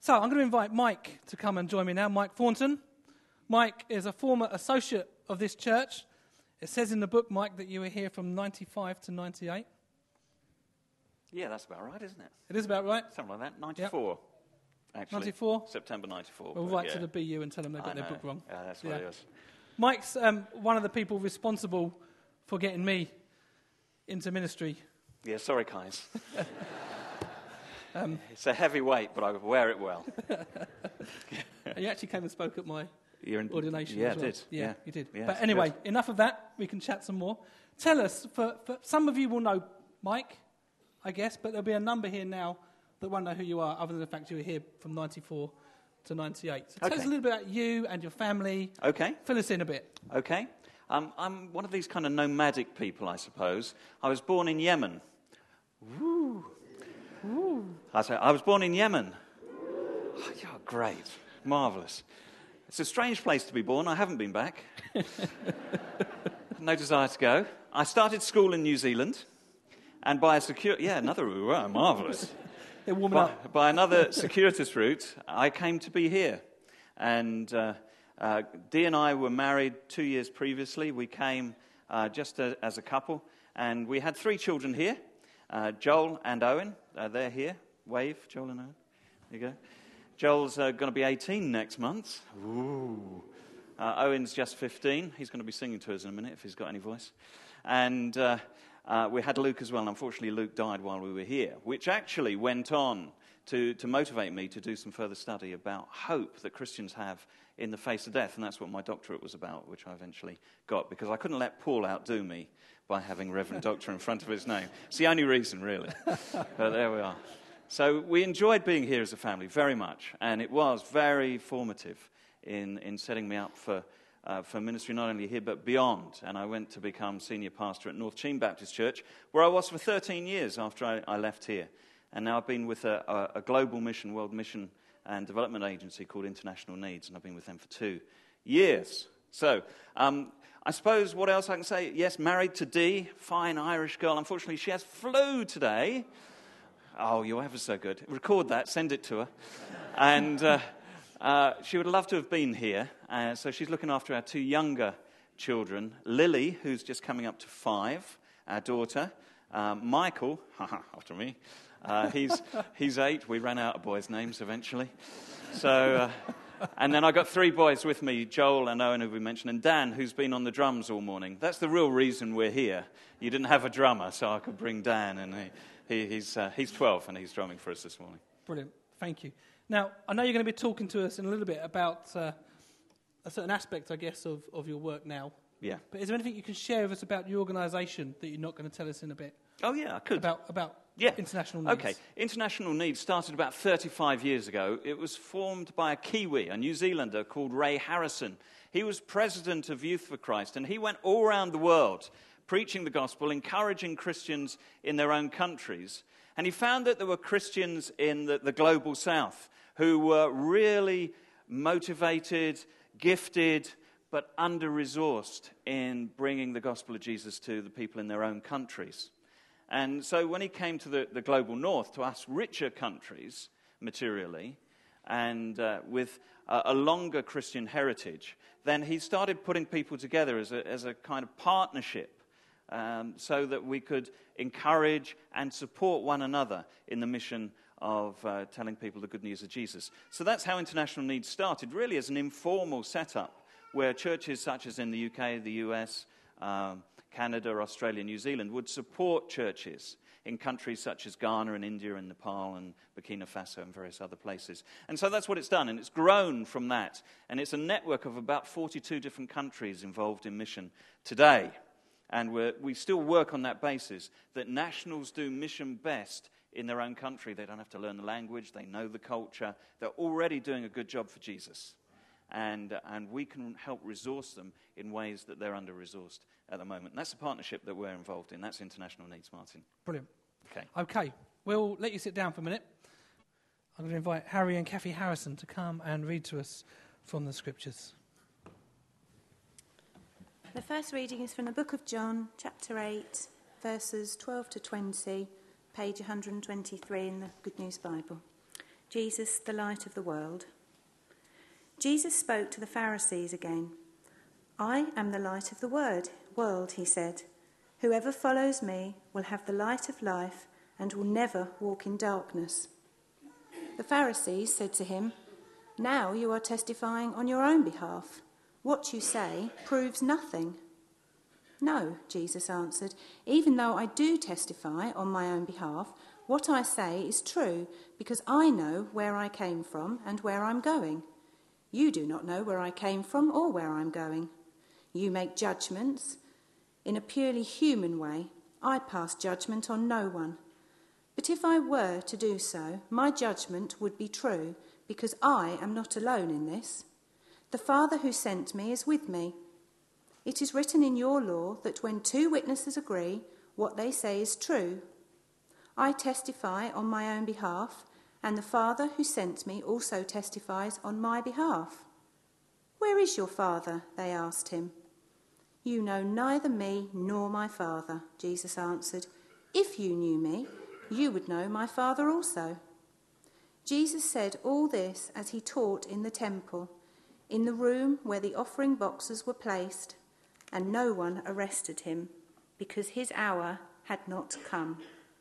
So I'm going to invite Mike to come and join me now, Mike Thornton. Mike is a former associate of this church. It says in the book, Mike, that you were here from 95 to 98. Yeah, that's about right, isn't it? It is about right. Something like that. 94, actually. 94? September 94. We'll write to the BU and tell them they got their book wrong. Yeah, that's what it is. Mike's one of the people responsible for getting me into ministry. Yeah, sorry, guys. It's a heavy weight, but I wear it well. You actually came and spoke at my ordination yeah, as well. I did. Yeah, you did. Yeah, but anyway, good. Enough of that. We can chat some more. Tell us, for some of you will know Mike, I guess, but there'll be a number here now that won't know who you are, other than the fact you were here from 94 to 98. So tell us a little bit about you and your family. Okay. Fill us in a bit. Okay. I'm one of these kind of nomadic people, I suppose. I was born in Yemen. Woo. Ooh. I was born in Yemen. Oh, yeah, great. Marvellous. It's a strange place to be born. I haven't been back. No desire to go. I started school in New Zealand, and by a marvellous. They're warming up. By another circuitous route, I came to be here. And Dee and I were married 2 years previously. We came just as a couple, and we had 3 children here. Joel and Owen, they're here. Wave, Joel and Owen. There you go. Joel's going to be 18 next month. Ooh. Owen's just 15. He's going to be singing to us in a minute if he's got any voice. And we had Luke as well. And unfortunately, Luke died while we were here, which actually went on to motivate me to do some further study about hope that Christians have in the face of death. And that's what my doctorate was about, which I eventually got, because I couldn't let Paul outdo me by having Reverend Doctor in front of his name. It's the only reason, really. But there we are. So we enjoyed being here as a family very much, and it was very formative in setting me up for ministry not only here but beyond. And I went to become senior pastor at North Cheam Baptist Church, where I was for 13 years after I left here. And now I've been with a global mission, world mission and development agency called International Needs, and I've been with them for 2 years. So I suppose what else I can say? Yes, married to Dee, fine Irish girl. Unfortunately, she has flu today. Oh, you're ever so good. Record that, send it to her. And she would love to have been here. So she's looking after our 2 younger children. Lily, who's just coming up to 5, our daughter. Michael, after me, he's 8. We ran out of boys' names eventually. So, and then I got 3 boys with me, Joel and Owen, who we mentioned, and Dan, who's been on the drums all morning. That's the real reason we're here. You didn't have a drummer, so I could bring Dan, and he's 12, and he's drumming for us this morning. Brilliant. Thank you. Now, I know you're going to be talking to us in a little bit about a certain aspect, I guess, of your work now. Yeah. But is there anything you can share with us about your organisation that you're not going to tell us in a bit? Oh, yeah, I could. About International Needs. Okay. International Needs started about 35 years ago. It was formed by a Kiwi, a New Zealander called Ray Harrison. He was president of Youth for Christ, and he went all around the world preaching the gospel, encouraging Christians in their own countries. And he found that there were Christians in the global south who were really motivated, gifted, but under-resourced in bringing the gospel of Jesus to the people in their own countries. And so when he came to the global north, to us richer countries materially, and with a longer Christian heritage, then he started putting people together as a kind of partnership, so that we could encourage and support one another in the mission of telling people the good news of Jesus. So that's how International Needs started, really as an informal setup, where churches such as in the UK, the US, Canada, Australia, New Zealand would support churches in countries such as Ghana and India and Nepal and Burkina Faso and various other places. And so that's what it's done, and it's grown from that. And it's a network of about 42 different countries involved in mission today. And we still work on that basis, that nationals do mission best in their own country. They don't have to learn the language, they know the culture, they're already doing a good job for Jesus. And we can help resource them in ways that they're under-resourced at the moment. And that's the partnership that we're involved in. That's International Needs, Martin. Brilliant. Okay, we'll let you sit down for a minute. I'm going to invite Harry and Kathy Harrison to come and read to us from the Scriptures. The first reading is from the book of John, chapter 8, verses 12 to 20, page 123 in the Good News Bible. Jesus, the light of the world. Jesus spoke to the Pharisees again. I am the light of the world, he said. Whoever follows me will have the light of life and will never walk in darkness. The Pharisees said to him, Now you are testifying on your own behalf. What you say proves nothing. No, Jesus answered, even though I do testify on my own behalf, what I say is true, because I know where I came from and where I'm going. You do not know where I came from or where I'm going. You make judgments in a purely human way. I pass judgment on no one. But if I were to do so, my judgment would be true, because I am not alone in this. The Father who sent me is with me. It is written in your law that when 2 witnesses agree, what they say is true. I testify on my own behalf, and the Father who sent me also testifies on my behalf. Where is your Father? They asked him. You know neither me nor my Father, Jesus answered. If you knew me, you would know my Father also. Jesus said all this as he taught in the temple, in the room where the offering boxes were placed, and no one arrested him, because his hour had not come.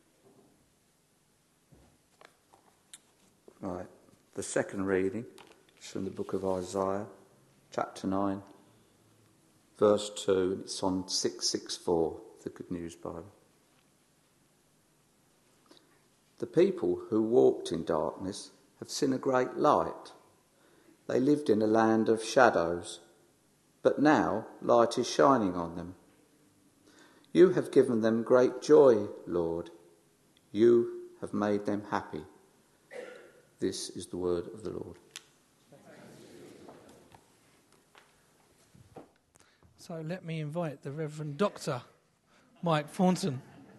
Right, the second reading is from the book of Isaiah, chapter 9, verse 2, and it's on 664, the Good News Bible. The people who walked in darkness have seen a great light. They lived in a land of shadows, but now light is shining on them. You have given them great joy, Lord. You have made them happy. This is the word of the Lord. So let me invite the Reverend Dr. Mike Thornton.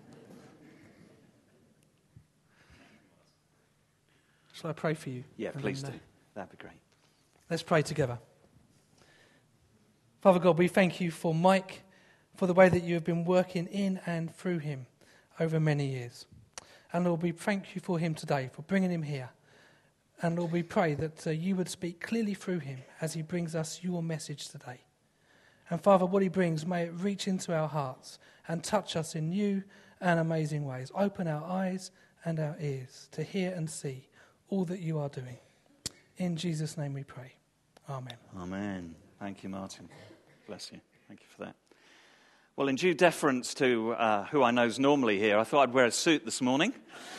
Shall I pray for you? Yeah, please do. That'd be great. Let's pray together. Father God, we thank you for Mike, for the way that you have been working in and through him over many years. And Lord, we thank you for him today, for bringing him here. And Lord, we pray that you would speak clearly through him as he brings us your message today. And Father, what he brings, may it reach into our hearts and touch us in new and amazing ways. Open our eyes and our ears to hear and see all that you are doing. In Jesus' name we pray. Amen. Amen. Thank you, Martin. Bless you. Thank you for that. Well, in due deference to who I know is normally here, I thought I'd wear a suit this morning.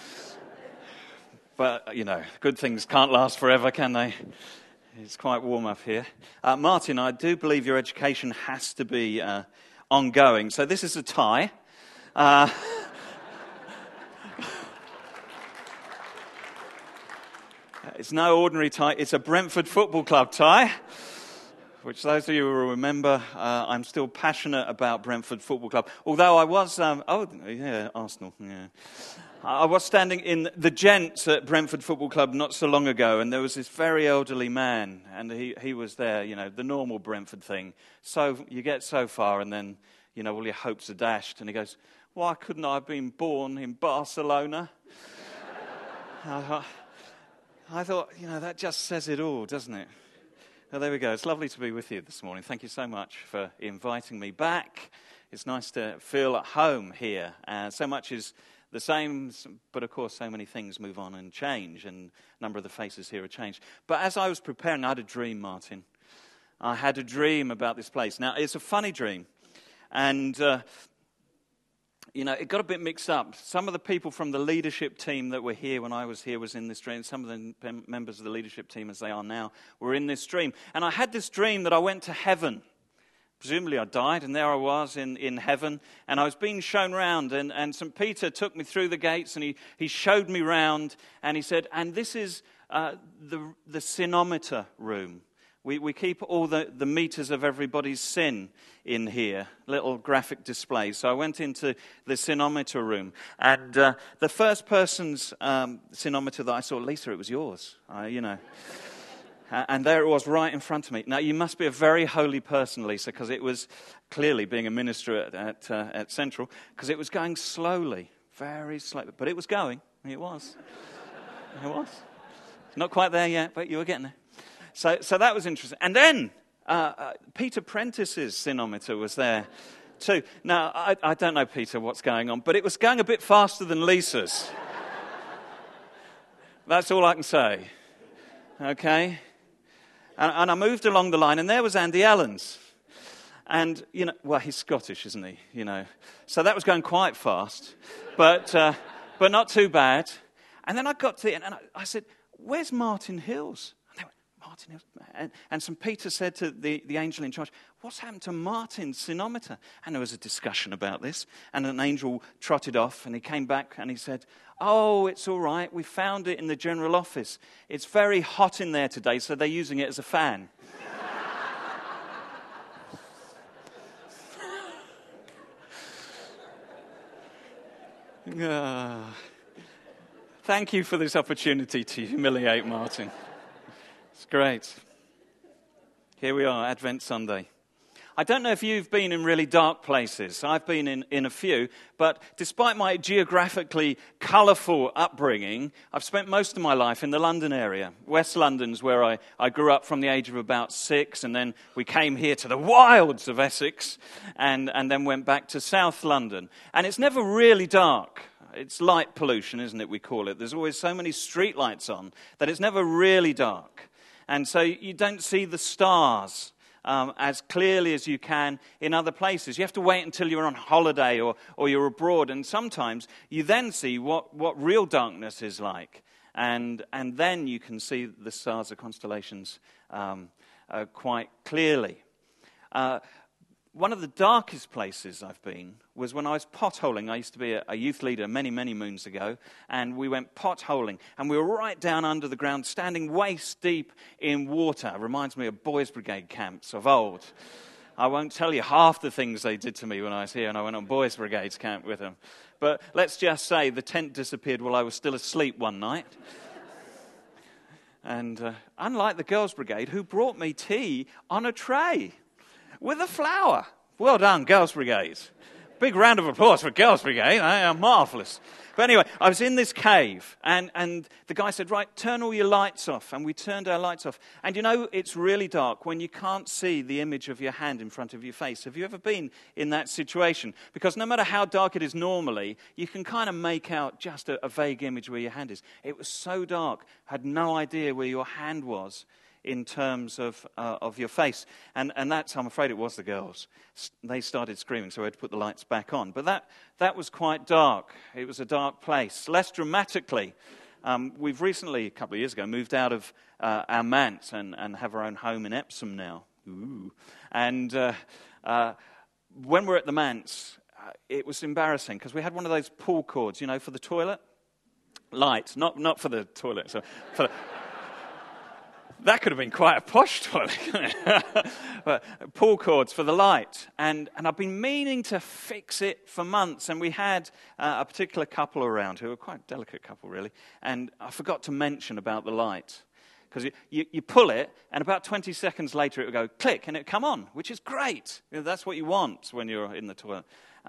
But, you know, good things can't last forever, can they? It's quite warm up here. Martin, I do believe your education has to be ongoing. So this is a tie. It's no ordinary tie. It's a Brentford Football Club tie, which those of you who will remember, I'm still passionate about Brentford Football Club. Although I was, Arsenal, yeah. I was standing in the gents at Brentford Football Club not so long ago, and there was this very elderly man, and he was there, you know, the normal Brentford thing. So you get so far, and then, you know, all your hopes are dashed, and he goes, why couldn't I have been born in Barcelona? I thought, you know, that just says it all, doesn't it? Well, there we go. It's lovely to be with you this morning. Thank you so much for inviting me back. It's nice to feel at home here. So much is the same, but of course so many things move on and change, and a number of the faces here have changed. But as I was preparing, I had a dream, Martin. I had a dream about this place. Now, it's a funny dream, and you know, it got a bit mixed up. Some of the people from the leadership team that were here when I was here was in this dream. Some of the members of the leadership team, as they are now, were in this dream. And I had this dream that I went to heaven. Presumably I died, and there I was in heaven, and I was being shown round, and St. Peter took me through the gates, and he showed me round, and he said, and this is the sinometer room. We keep all the meters of everybody's sin in here, little graphic displays. So I went into the sinometer room, and the first person's sinometer that I saw, Lisa, it was yours, you know. And there it was right in front of me. Now, you must be a very holy person, Lisa, because it was clearly being a minister at Central, because it was going slowly, very slowly. But it was going. It was. It was. Not quite there yet, but you were getting there. So that was interesting. And then Peter Prentice's sinometer was there too. Now, I don't know, Peter, what's going on, but it was going a bit faster than Lisa's. That's all I can say. Okay? And I moved along the line, and there was Andy Allen's. And, well, he's Scottish, isn't he? So that was going quite fast, but not too bad. And then I got to the end, and I said, "Where's Martin Hills?" And they went, "Martin Hills." And St. Peter said to the angel in charge, "What's happened to Martin's sinometer?" And there was a discussion about this. And an angel trotted off, and he came back, and he said, "Oh, it's all right. We found it in the general office. It's very hot in there today, so they're using it as a fan." Thank you for this opportunity to humiliate Martin. It's great. Here we are, Advent Sunday. I don't know if you've been in really dark places. I've been in a few, but despite my geographically colourful upbringing, I've spent most of my life in the London area. West London's where I grew up from the age of about 6, and then we came here to the wilds of Essex, and then went back to South London. And it's never really dark. It's light pollution, isn't it, we call it. There's always so many street lights on that it's never really dark. And so you don't see the stars as clearly as you can in other places. You have to wait until you're on holiday or you're abroad, and sometimes you then see what real darkness is like. And then you can see the stars, the constellations quite clearly. One of the darkest places I've been was when I was potholing. I used to be a youth leader many, many moons ago, and we went potholing, and we were right down under the ground, standing waist deep in water. It reminds me of Boys Brigade camps of old. I won't tell you half the things they did to me when I was here, and I went on Boys Brigade's camp with them. But let's just say the tent disappeared while I was still asleep one night. And unlike the Girls Brigade, who brought me tea on a tray with a flower. Well done, Girls Brigade. Big round of applause for Girls Brigade. They are marvellous. But anyway, I was in this cave, and the guy said, "Right, turn all your lights off." And we turned our lights off. And it's really dark when you can't see the image of your hand in front of your face. Have you ever been in that situation? Because no matter how dark it is normally, you can kind of make out just a vague image where your hand is. It was so dark, I had no idea where your hand was in terms of your face. And that's, I'm afraid it was the girls. They started screaming, so I had to put the lights back on. But that was quite dark. It was a dark place. Less dramatically, we've recently, a couple of years ago, moved out of our manse and have our own home in Epsom now. Ooh. And when we're at the manse, it was embarrassing because we had one of those pull cords, for the toilet. Light, not for the toilet, so for that could have been quite a posh toilet, couldn't it? But pull cords for the light. And I've been meaning to fix it for months. And we had a particular couple around who were quite a delicate couple, really. And I forgot to mention about the light. Because you pull it, and about 20 seconds later it would go click, and it would come on, which is great. That's what you want when you're in the toilet.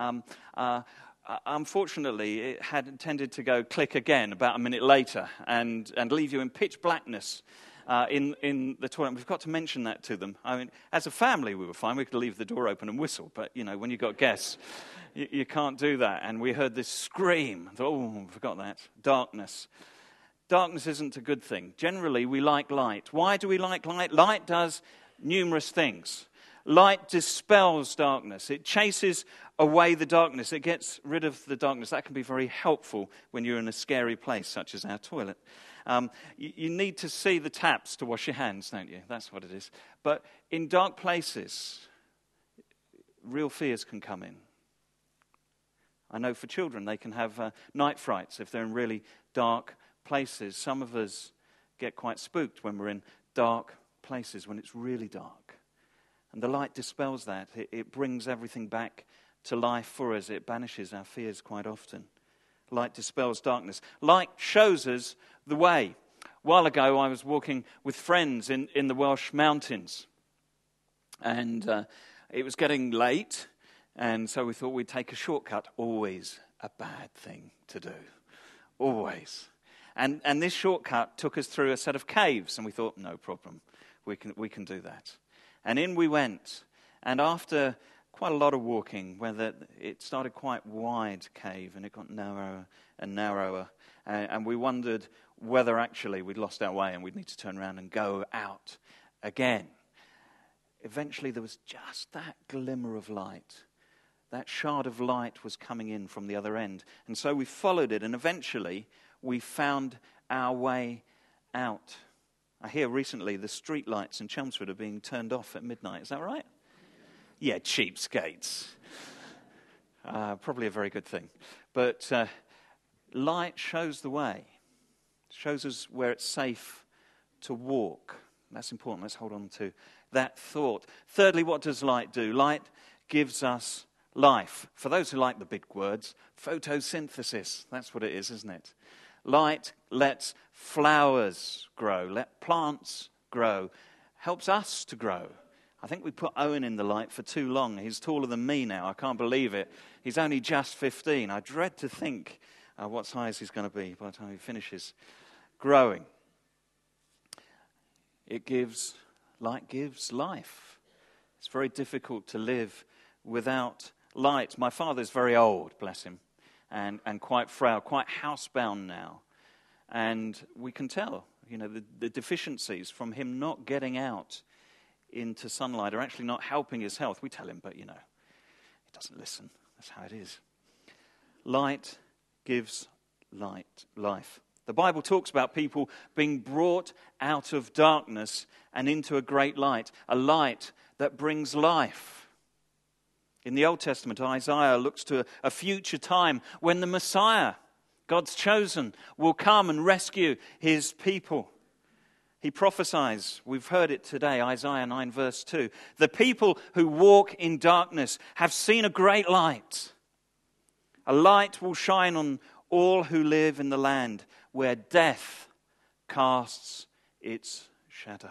Unfortunately, it had tended to go click again about a minute later and leave you in pitch blackness. In the toilet. We've got to mention that to them. I mean, as a family, we were fine. We could leave the door open and whistle. But, when you've got guests, you can't do that. And we heard this scream. Oh, forgot that. Darkness. Darkness isn't a good thing. Generally, we like light. Why do we like light? Light does numerous things. Light dispels darkness. It chases away the darkness. It gets rid of the darkness. That can be very helpful when you're in a scary place, such as our toilet. You need to see the taps to wash your hands, don't you? That's what it is. But in dark places, real fears can come in. I know for children, they can have night frights if they're in really dark places. Some of us get quite spooked when we're in dark places, when it's really dark. And the light dispels that. It brings everything back to life for us. It banishes our fears quite often. Light dispels darkness. Light shows us the way. A while ago, I was walking with friends in the Welsh mountains. And it was getting late, and so we thought we'd take a shortcut. Always a bad thing to do. Always. And this shortcut took us through a set of caves, and we thought, no problem, we can do that. And in we went, and after quite a lot of walking, where it started quite wide cave, and it got narrower and narrower, and we wondered whether actually we'd lost our way and we'd need to turn around and go out again. Eventually there was just that glimmer of light. That shard of light was coming in from the other end. And so we followed it, and eventually we found our way out. I hear recently the street lights in Chelmsford are being turned off at midnight. Is that right? Yeah, cheapskates. Probably a very good thing. But light shows the way. Shows us where it's safe to walk. That's important. Let's hold on to that thought. Thirdly, what does light do? Light gives us life. For those who like the big words, photosynthesis. That's what it is, isn't it? Light lets flowers grow, let plants grow, helps us to grow. I think we put Owen in the light for too long. He's taller than me now. I can't believe it. He's only just 15. I dread to think what size he's going to be by the time he finishes growing. Light gives life. It's very difficult to live without light. My father's very old, bless him, and quite frail, quite housebound now. And we can tell, the deficiencies from him not getting out into sunlight are actually not helping his health. We tell him, but he doesn't listen. That's how it is. Light gives life. The Bible talks about people being brought out of darkness and into a great light, a light that brings life. In the Old Testament, Isaiah looks to a future time when the Messiah, God's chosen, will come and rescue his people. He prophesies, we've heard it today, Isaiah 9 verse 2. The people who walk in darkness have seen a great light. A light will shine on all who live in the land where death casts its shadow.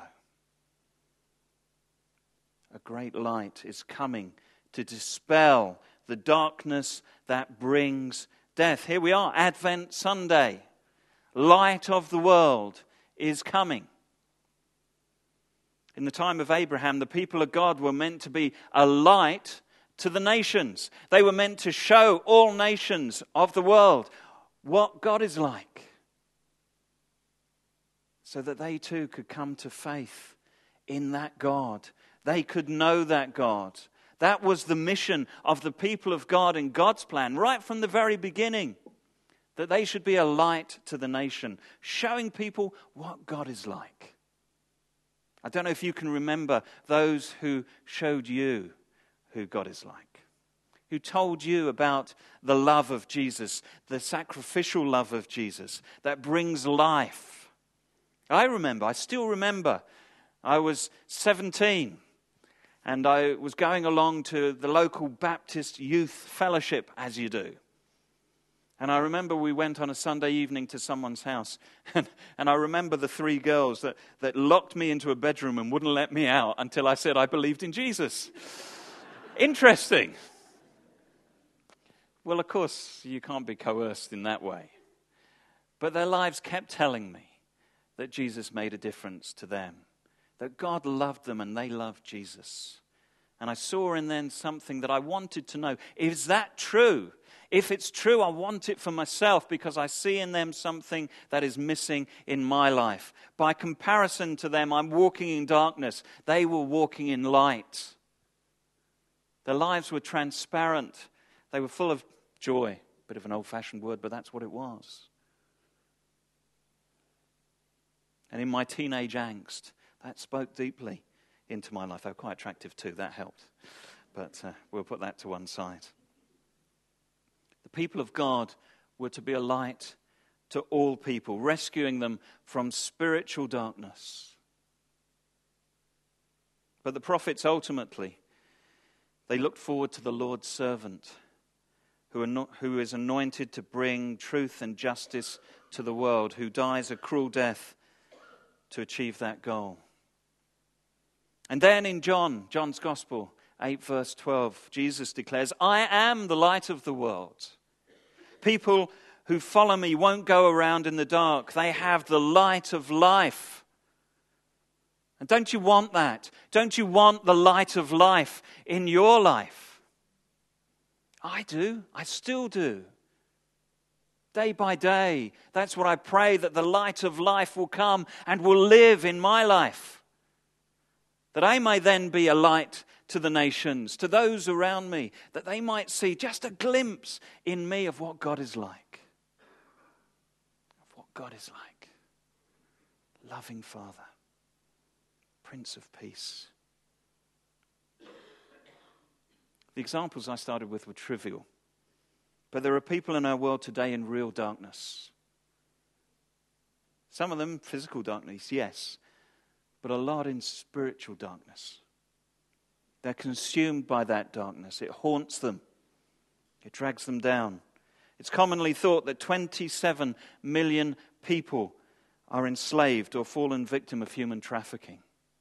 A great light is coming to dispel the darkness that brings death. Here we are, Advent Sunday. Light of the world is coming. In the time of Abraham, the people of God were meant to be a light to the nations. They were meant to show all nations of the world what God is like, so that they too could come to faith in that God. They could know that God. That was the mission of the people of God in God's plan, right from the very beginning, that they should be a light to the nation, showing people what God is like. I don't know if you can remember those who showed you who God is like, who told you about the love of Jesus, the sacrificial love of Jesus that brings life. I still remember, I was 17 and I was going along to the local Baptist youth fellowship, as you do. And I remember we went on a Sunday evening to someone's house. And I remember the three girls that locked me into a bedroom and wouldn't let me out until I said I believed in Jesus. Interesting. Well, of course, you can't be coerced in that way. But their lives kept telling me that Jesus made a difference to them, that God loved them and they loved Jesus. And I saw in them something that I wanted to know. Is that true? If it's true, I want it for myself because I see in them something that is missing in my life. By comparison to them, I'm walking in darkness. They were walking in light. Their lives were transparent. They were full of joy. Bit of an old-fashioned word, but that's what it was. And in my teenage angst, that spoke deeply into my life. They were quite attractive too. That helped. But we'll put that to one side. The people of God were to be a light to all people, rescuing them from spiritual darkness. But the prophets they looked forward to the Lord's servant who is anointed to bring truth and justice to the world, who dies a cruel death to achieve that goal. And then in John's Gospel, 8 verse 12, Jesus declares, I am the light of the world. People who follow me won't go around in the dark. They have the light of life. And don't you want that? Don't you want the light of life in your life? I do. I still do. Day by day, that's what I pray, that the light of life will come and will live in my life. That I may then be a light to the nations, to those around me, that they might see just a glimpse in me of what God is like. Of what God is like. Loving Father, Prince of Peace. The examples I started with were trivial. But there are people in our world today in real darkness. Some of them physical darkness, yes, but a lot in spiritual darkness. They're consumed by that darkness. It haunts them. It drags them down. It's commonly thought that 27 million people are enslaved or fallen victim of human trafficking.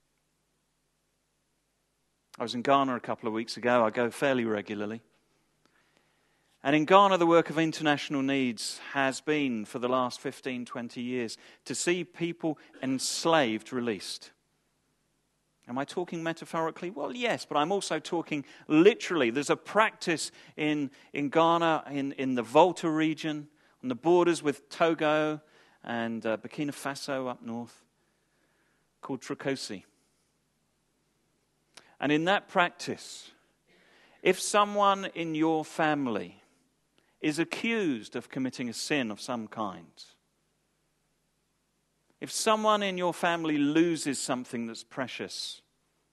I was in Ghana a couple of weeks ago. I go fairly regularly. And in Ghana, the work of International Needs has been, for the last 15, 20 years, to see people enslaved released. Am I talking metaphorically? Well, yes, but I'm also talking literally. There's a practice in Ghana, in the Volta region, on the borders with Togo and Burkina Faso up north, called Trikosi. And in that practice, if someone in your family is accused of committing a sin of some kind, if someone in your family loses something that's precious,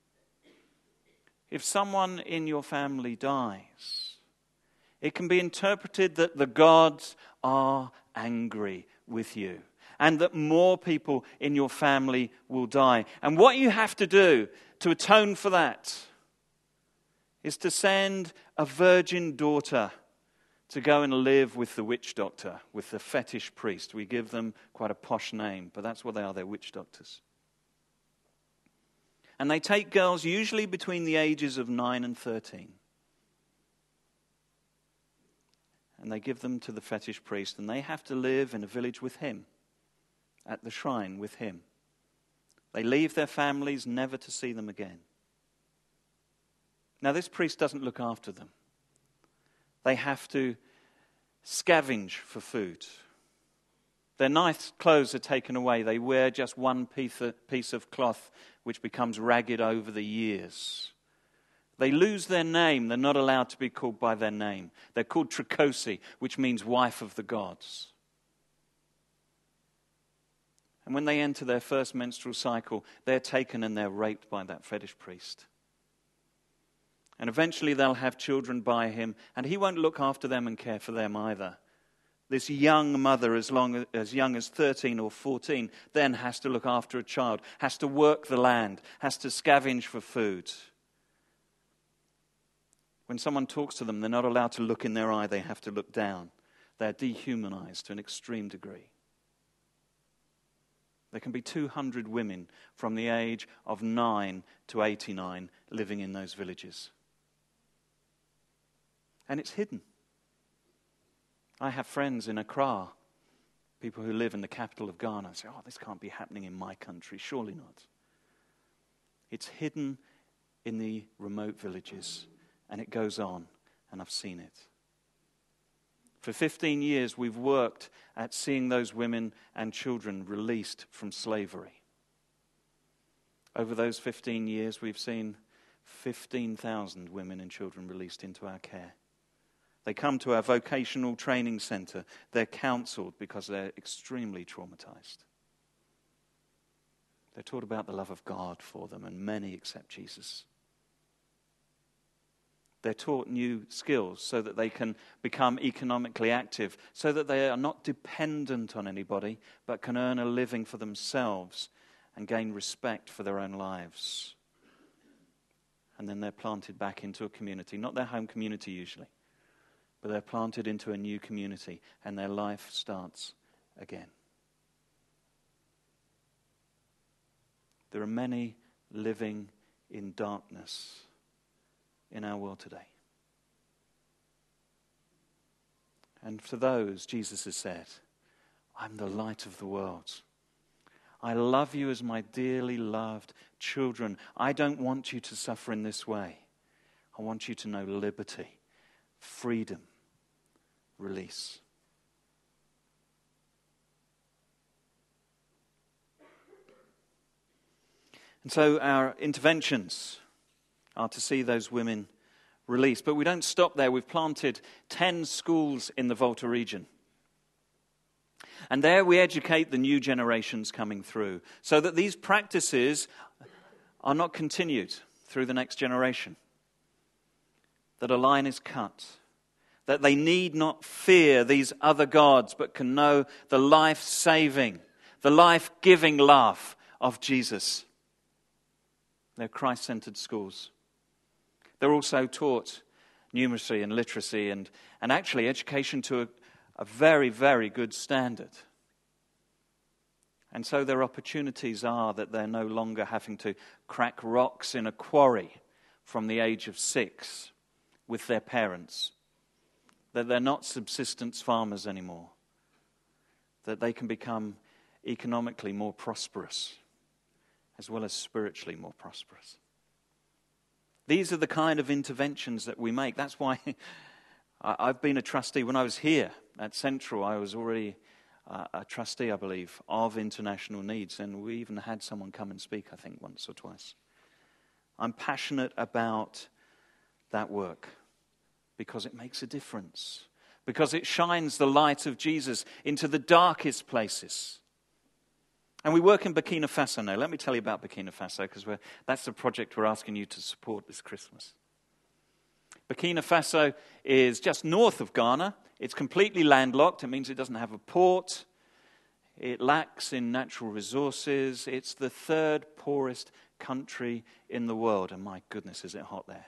if someone in your family dies, it can be interpreted that the gods are angry with you and that more people in your family will die. And what you have to do to atone for that is to send a virgin daughter to go and live with the witch doctor, with the fetish priest. We give them quite a posh name, but that's what they are, they're witch doctors. And they take girls usually between the ages of 9 and 13. And they give them to the fetish priest, and they have to live in a village with him, at the shrine with him. They leave their families never to see them again. Now, this priest doesn't look after them. They have to scavenge for food. Their nice clothes are taken away. They wear just one piece of cloth which becomes ragged over the years. They lose their name. They're not allowed to be called by their name. They're called Trikosi, which means wife of the gods. And when they enter their first menstrual cycle, they're taken and they're raped by that fetish priest. And eventually they'll have children by him, and he won't look after them and care for them either. This young mother, as young as 13 or 14, then has to look after a child, has to work the land, has to scavenge for food. When someone talks to them, they're not allowed to look in their eye, they have to look down. They're dehumanized to an extreme degree. There can be 200 women from the age of 9 to 89 living in those villages. And it's hidden. I have friends in Accra, people who live in the capital of Ghana, say, oh, this can't be happening in my country. Surely not. It's hidden in the remote villages, and it goes on, and I've seen it. For 15 years, we've worked at seeing those women and children released from slavery. Over those 15 years, we've seen 15,000 women and children released into our care. They come to our vocational training center. They're counseled because they're extremely traumatized. They're taught about the love of God for them, and many accept Jesus. They're taught new skills so that they can become economically active, so that they are not dependent on anybody, but can earn a living for themselves and gain respect for their own lives. And then they're planted back into a community, not their home community usually, but they're planted into a new community, and their life starts again. There are many living in darkness in our world today. And for those, Jesus has said, I'm the light of the world. I love you as my dearly loved children. I don't want you to suffer in this way. I want you to know liberty, freedom, release. And so our interventions are to see those women released. But we don't stop there. We've planted 10 schools in the Volta region. And there we educate the new generations coming through so that these practices are not continued through the next generation. That a line is cut. That they need not fear these other gods but can know the life-saving, the life-giving love of Jesus. They're Christ-centered schools. They're also taught numeracy and literacy and actually education to a very, very good standard. And so their opportunities are that they're no longer having to crack rocks in a quarry from the age of 6 with their parents. That they're not subsistence farmers anymore. That they can become economically more prosperous as well as spiritually more prosperous. These are the kind of interventions that we make. That's why I've been a trustee. When I was here at Central, I was already a trustee, I believe, of international needs. And we even had someone come and speak, I think, once or twice. I'm passionate about that work because it makes a difference. Because it shines the light of Jesus into the darkest places. And we work in Burkina Faso now. Let me tell you about Burkina Faso, because that's the project we're asking you to support this Christmas. Burkina Faso is just north of Ghana. It's completely landlocked. It means it doesn't have a port. It lacks in natural resources. It's the 3rd poorest country in the world. And my goodness, is it hot there.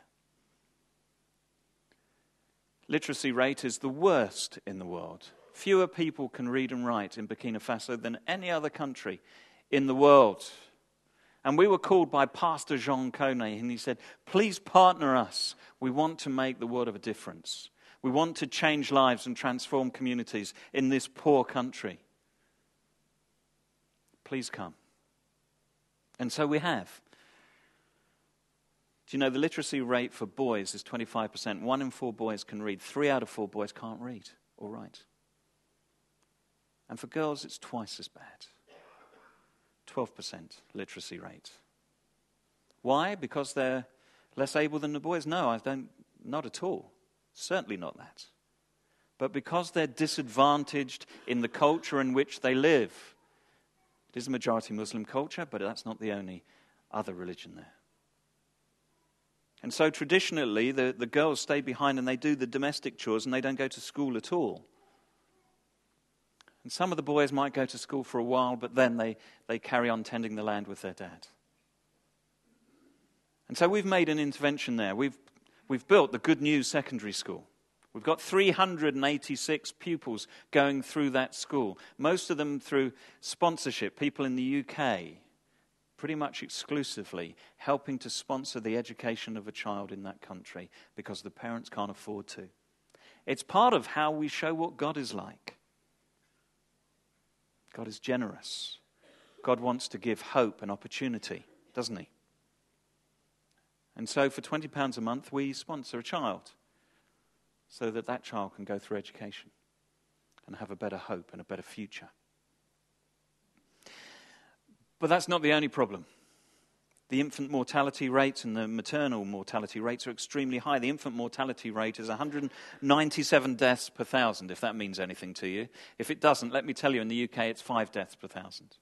Literacy rate is the worst in the world. Fewer people can read and write in Burkina Faso than any other country in the world. And we were called by Pastor Jean Kone, and he said, please partner us. We want to make the world of a difference. We want to change lives and transform communities in this poor country. Please come. And so we have. Do you know the literacy rate for boys is 25%? 1 in 4 boys can read. 3 out of 4 boys can't read or write. And for girls, it's twice as bad. 12% literacy rate. Why? Because they're less able than the boys? No, not at all. Certainly not that. But because they're disadvantaged in the culture in which they live. It is a majority Muslim culture, but that's not the only other religion there. And so traditionally, the girls stay behind and they do the domestic chores and they don't go to school at all. And some of the boys might go to school for a while, but then they carry on tending the land with their dad. And so we've made an intervention there. We've built the Good News Secondary School. We've got 386 pupils going through that school, most of them through sponsorship, people in the UK, pretty much exclusively helping to sponsor the education of a child in that country because the parents can't afford to. It's part of how we show what God is like. God is generous. God wants to give hope and opportunity, doesn't he? And so for £20 a month, we sponsor a child so that that child can go through education and have a better hope and a better future. But that's not the only problem. The infant mortality rates and the maternal mortality rates are extremely high. The infant mortality rate is 197 deaths per 1,000, if that means anything to you. If it doesn't, let me tell you, in the UK it's 5 deaths per 1,000.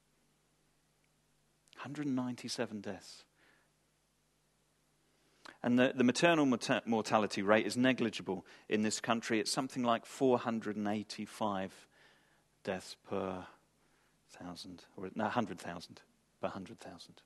197 deaths. And the maternal mortality rate is negligible in this country. It's something like 485 deaths per 1,000, or 100,000 per 100,000.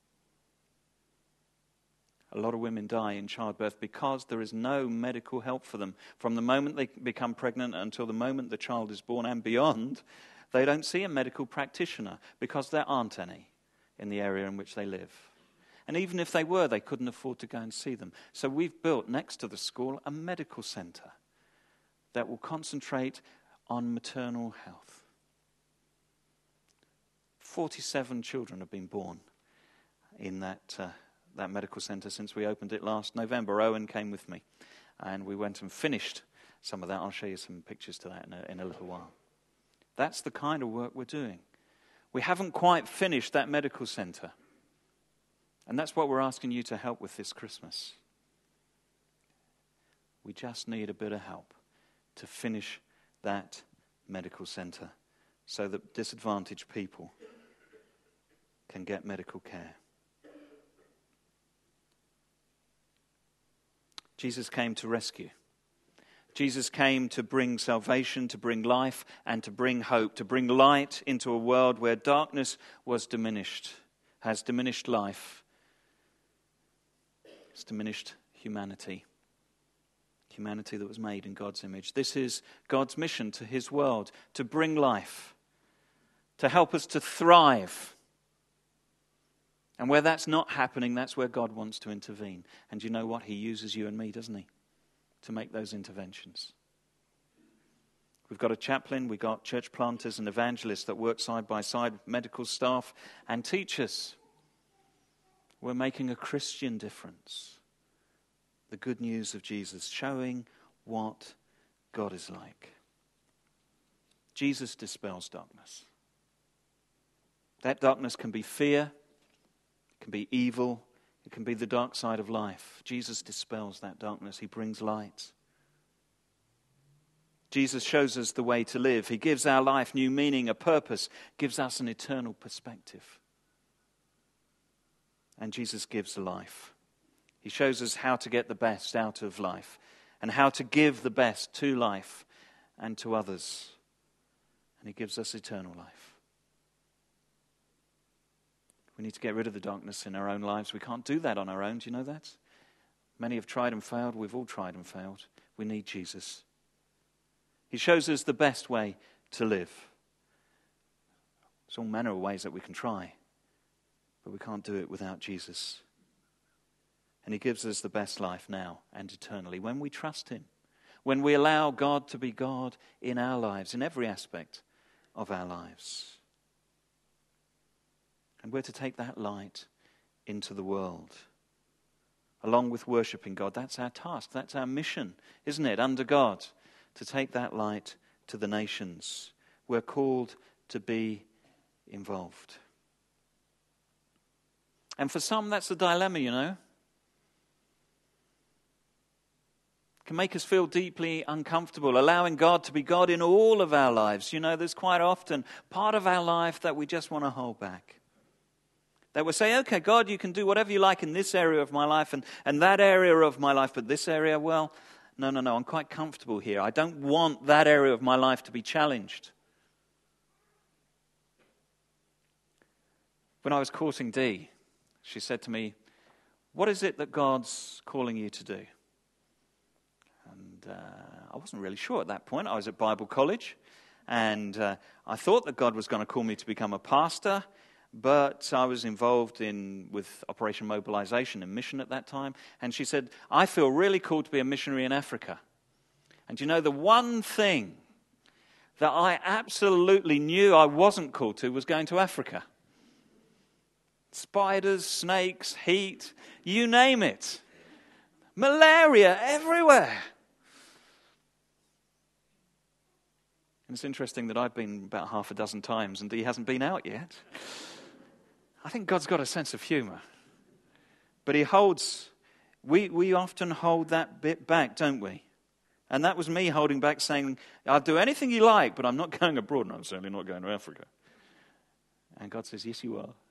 A lot of women die in childbirth because there is no medical help for them. From the moment they become pregnant until the moment the child is born and beyond, they don't see a medical practitioner because there aren't any in the area in which they live. And even if they were, they couldn't afford to go and see them. So we've built next to the school a medical centre that will concentrate on maternal health. 47 children have been born in that medical centre since we opened it last November. Owen came with me, and we went and finished some of that. I'll show you some pictures to that in a little while. That's the kind of work we're doing. We haven't quite finished that medical centre, and that's what we're asking you to help with this Christmas. We just need a bit of help to finish that medical centre so that disadvantaged people can get medical care. Jesus came to rescue. Jesus came to bring salvation, to bring life, and to bring hope, to bring light into a world where darkness was diminished, has diminished life, it's diminished humanity. Humanity that was made in God's image. This is God's mission to his world, to bring life, to help us to thrive. And where that's not happening, that's where God wants to intervene. And you know what? He uses you and me, doesn't he? To make those interventions. We've got a chaplain, we've got church planters and evangelists that work side by side with medical staff and teachers. We're making a Christian difference. The good news of Jesus, showing what God is like. Jesus dispels darkness. That darkness can be fear, it can be evil, it can be the dark side of life. Jesus dispels that darkness. He brings light. Jesus shows us the way to live. He gives our life new meaning, a purpose, gives us an eternal perspective. And Jesus gives life. He shows us how to get the best out of life and how to give the best to life and to others. And he gives us eternal life. We need to get rid of the darkness in our own lives. We can't do that on our own. Do you know that? Many have tried and failed. We've all tried and failed. We need Jesus. He shows us the best way to live. There's all manner of ways that we can try, but we can't do it without Jesus. And he gives us the best life now and eternally when we trust him, when we allow God to be God in our lives, in every aspect of our lives. And we're to take that light into the world, along with worshipping God. That's our task, that's our mission, isn't it, under God, to take that light to the nations. We're called to be involved. And for some, that's a dilemma, you know. Can make us feel deeply uncomfortable, allowing God to be God in all of our lives. You know, there's quite often part of our life that we just want to hold back. That we say, okay, God, you can do whatever you like in this area of my life and that area of my life, but this area, well, no, I'm quite comfortable here. I don't want that area of my life to be challenged. When I was courting Dee, she said to me, what is it that God's calling you to do? And I wasn't really sure at that point. I was at Bible college, and I thought that God was going to call me to become a pastor, but I was involved with Operation Mobilization and mission at that time. And she said, I feel really called to be a missionary in Africa. And you know, the one thing that I absolutely knew I wasn't called to was going to Africa. Spiders, snakes, heat, you name it. Malaria everywhere. And it's interesting that I've been about half a dozen times and he hasn't been out yet. I think God's got a sense of humor. But we often hold that bit back, don't we? And that was me holding back, saying, I'll do anything you like, but I'm not going abroad, and I'm certainly not going to Africa. And God says, yes, you are.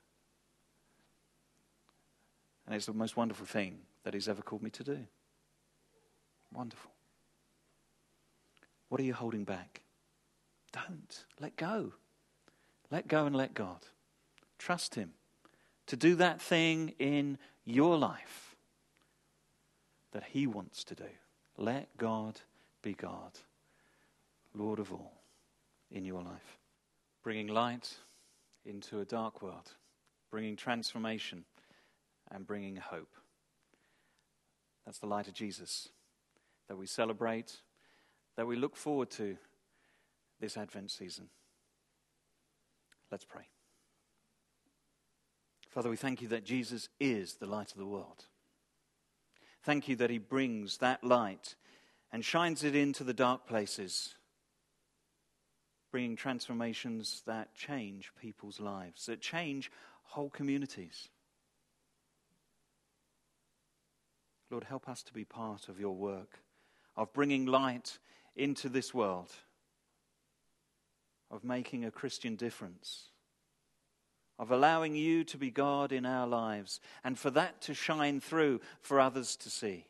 And it's the most wonderful thing that he's ever called me to do. Wonderful. What are you holding back? Don't. Let go. Let go and let God. Trust him to do that thing in your life that he wants to do. Let God be God, Lord of all, in your life. Bringing light into a dark world, bringing transformation and bringing hope. That's the light of Jesus that we celebrate, that we look forward to this Advent season. Let's pray. Father, we thank you that Jesus is the light of the world. Thank you that he brings that light and shines it into the dark places, bringing transformations that change people's lives, that change whole communities. Lord, help us to be part of your work of bringing light into this world, of making a Christian difference, of allowing you to be God in our lives, and for that to shine through for others to see.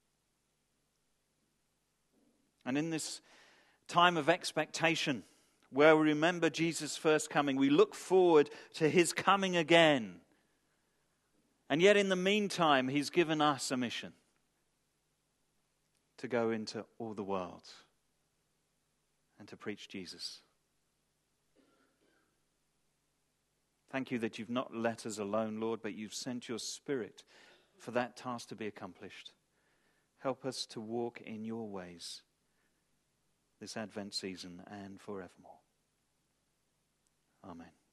And in this time of expectation, where we remember Jesus' first coming, we look forward to his coming again. And yet in the meantime, he's given us a mission to go into all the world and to preach Jesus. Thank you that you've not let us alone, Lord, but you've sent your Spirit for that task to be accomplished. Help us to walk in your ways this Advent season and forevermore. Amen.